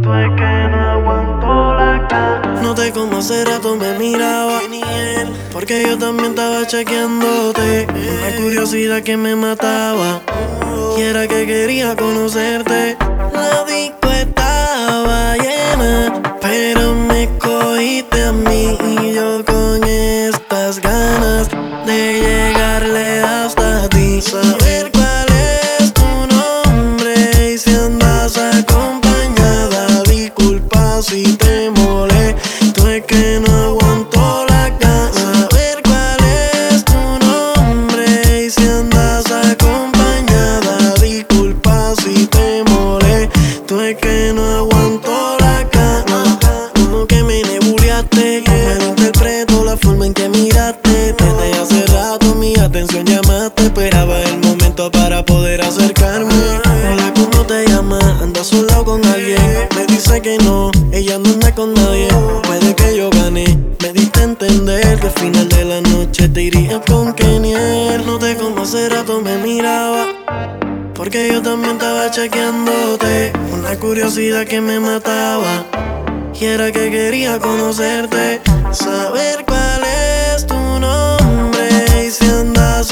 Tú es que no aguanto la cara. No te como hace rato me miraba, ni él, porque yo también estaba chequeándote. Una curiosidad que me mataba, y era que quería conocerte. La disco estaba llena, pero me cogiste a mí, y yo con estas ganas de llegarle hasta ti. Saber cuál es tu nombre y si andas acompañada. Disculpa si te molesto, es que no aguanto la gana. Saber cuál es tu nombre y si andas acompañada. Disculpa si te molesto, es que no aguanto la gana. Como que me nebuleaste, malinterpreto la forma en que miraste. Desde hace rato mi atención llamaste, esperaba el momento para poder acercarme. Hola, ¿cómo te llamas? ¿Andas sola o con alguien? Me dice que no, ella no anda con nadie. Puede que yo gane, me diste a entender que al final de la noche te irías con Keniel. No te como hace rato me miraba, porque yo también estaba chequeándote. Una curiosidad que me mataba, y era que quería conocerte. Saber cuál es tu nombre y si andas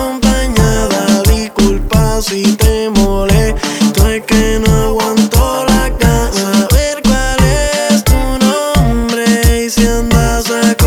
acompañada. Disculpa si te molesto, es que no aguanto la gana. Saber cuál es tu nombre y si andas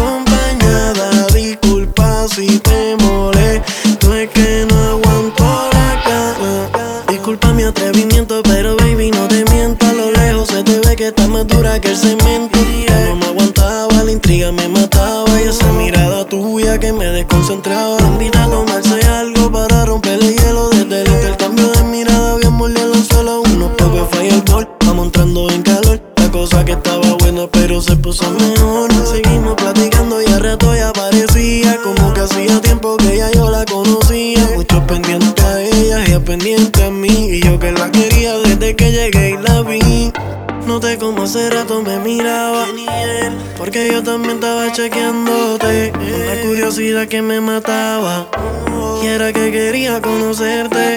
acompañada. Disculpa si te molesto, es que no aguanto la gana. Disculpa mi atrevimiento, pero baby no te miento. A lo lejos se te ve que estás más dura que el cemento. Yo no me aguantaba, la intriga me mataba, y esa mirada tuya que me desconcentraba. Te invita a tomarse algo para romper el hielo. Desde el intercambio de mirada habíamos liado un solo unos pocos fireball. Vamos entrando en calor, la cosa que estaba buena pero se puso mejor. Seguimos platicando y al rato ya aparecía, como que hacía tiempo que ya yo la conocía. Muchos pendientes a ella pendiente a mí, y yo que la quería desde que llegué y la vi. No te como hace rato me miraba, ni él, porque yo también estaba chequeándote. Una curiosidad que me mataba, y era que quería conocerte.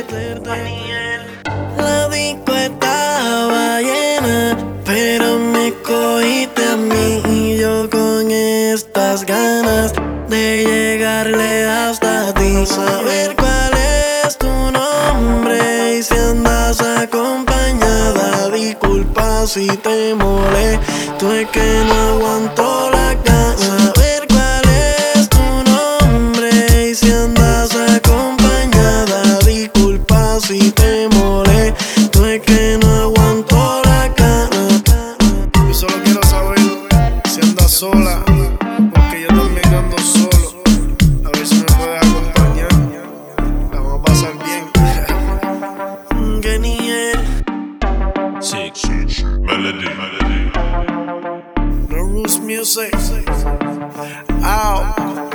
La disco estaba llena, pero me cogiste a mí, y yo con estas ganas de llegarle hasta ti. Saber cuál es tu nombre y si andas acompañada. Disculpa si te molesto, es que no aguanto la gana. Saber cuál es tu nombre y si andas acompañada. Disculpa si te molesto, es que no aguanto la gana. Yo solo quiero saber si andas sola, porque yo también ando solo. A ver si me puedes acompañar, la vamos a pasar bien. Keniel. Six Melody. No Rules Music. Out.